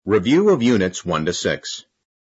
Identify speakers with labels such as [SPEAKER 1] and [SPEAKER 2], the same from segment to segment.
[SPEAKER 1] Review of Units 1 to 6.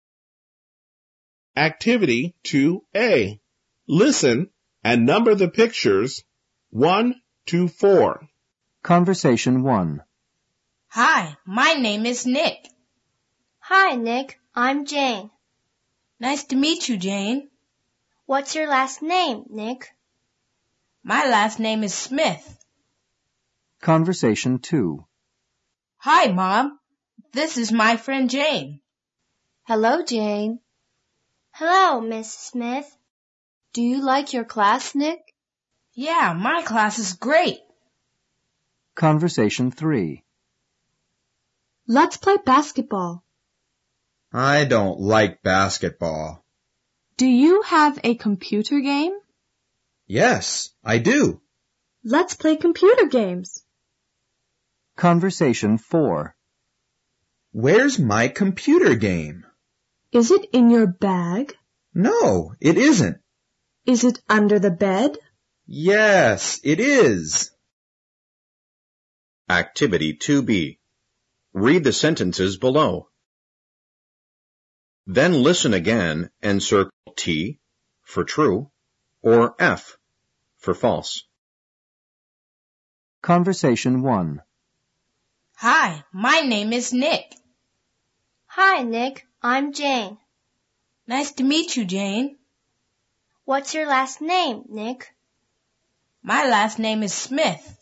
[SPEAKER 2] Activity 2A. Listen and number the pictures 1 to 4.
[SPEAKER 3] Conversation 1.
[SPEAKER 4] Hi, my name is Nick.
[SPEAKER 5] Hi, Nick. I'm Jane.
[SPEAKER 4] Nice to meet you, Jane.
[SPEAKER 5] What's your last name, Nick?
[SPEAKER 4] My last name is Smith.
[SPEAKER 3] Conversation 2.
[SPEAKER 4] Hi, Mom. This is my friend Jane.
[SPEAKER 5] Hello, Jane. Hello, Miss Smith. Do you like your class, Nick?
[SPEAKER 4] Yeah, my class is great.
[SPEAKER 3] Conversation 3.
[SPEAKER 5] Let's play basketball.
[SPEAKER 6] I don't like basketball.
[SPEAKER 5] Do you have a computer game?
[SPEAKER 6] Yes, I do.
[SPEAKER 5] Let's play computer games.
[SPEAKER 3] Conversation 4.
[SPEAKER 6] Where's my computer game?
[SPEAKER 5] Is it in your bag?
[SPEAKER 6] No, it isn't.
[SPEAKER 5] Is it under the bed?
[SPEAKER 6] Yes, it is.
[SPEAKER 1] Activity 2B. Read the sentences below. Then listen again and circle T for true or F for false.
[SPEAKER 3] Conversation 1.
[SPEAKER 4] Hi, my name is Nick.
[SPEAKER 5] Hi, Nick. I'm Jane.
[SPEAKER 4] Nice to meet you, Jane.
[SPEAKER 5] What's your last name, Nick?
[SPEAKER 4] My last name is Smith.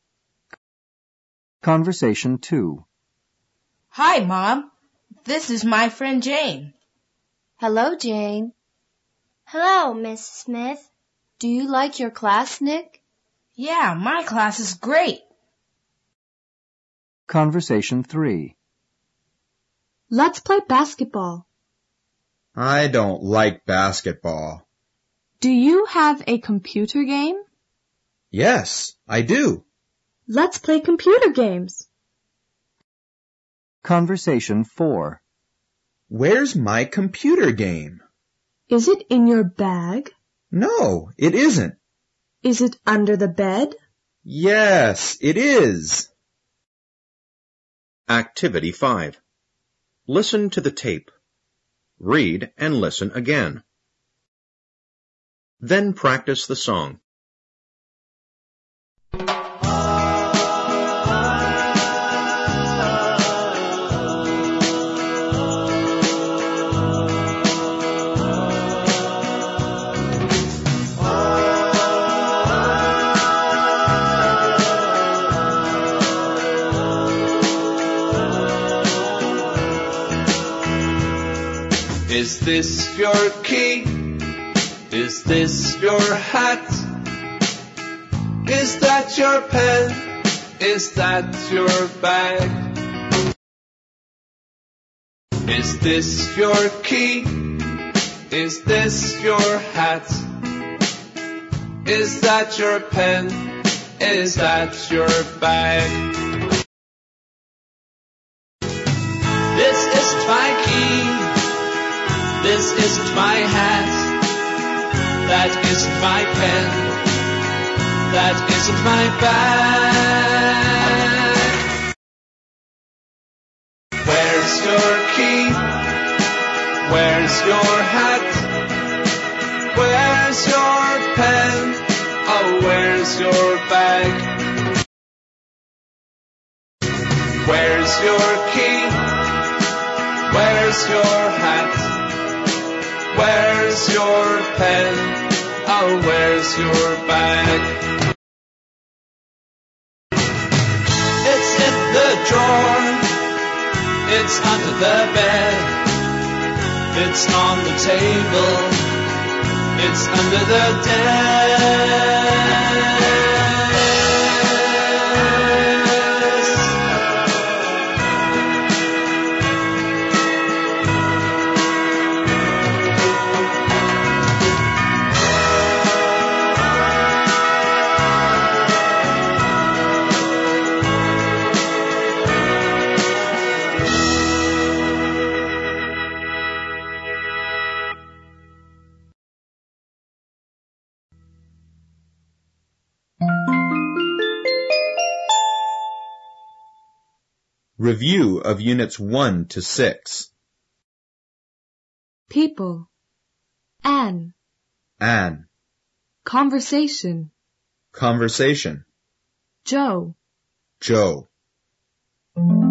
[SPEAKER 3] Conversation 2.
[SPEAKER 4] Hi, Mom. This is my friend Jane.
[SPEAKER 5] Hello, Jane. Hello, Miss Smith. Do you like your class, Nick?
[SPEAKER 4] Yeah, my class is great.
[SPEAKER 3] Conversation 3.
[SPEAKER 5] Let's play basketball.
[SPEAKER 6] I don't like basketball.
[SPEAKER 5] Do you have a computer game?
[SPEAKER 6] Yes, I do.
[SPEAKER 5] Let's play computer games.
[SPEAKER 3] Conversation 4.
[SPEAKER 6] Where's my computer game?
[SPEAKER 5] Is it in your bag?
[SPEAKER 6] No, it isn't.
[SPEAKER 5] Is it under the bed?
[SPEAKER 6] Yes, it is.
[SPEAKER 1] Activity 5. Listen to the tape. Read and listen again. Then practice the song.
[SPEAKER 7] Is this your key? Is this your hat? Is that your pen? Is that your bag? Is this your key? Is this your hat? Is that your pen? Is that your bag? This isn't my key. This isn't my hat. That isn't my pen. That isn't my bag. Where's your key? Where's your hat? Where's your pen? Oh, where's your bag? Where's your key? Where's your hat? Where's your pen? Oh, where's your bag? It's in the drawer. It's under the bed. It's on the table. It's under the desk.
[SPEAKER 1] Review of Units 1 to 6.
[SPEAKER 8] People. Anne.
[SPEAKER 1] Anne.
[SPEAKER 8] Conversation.
[SPEAKER 1] Conversation.
[SPEAKER 8] Joe.
[SPEAKER 1] Joe.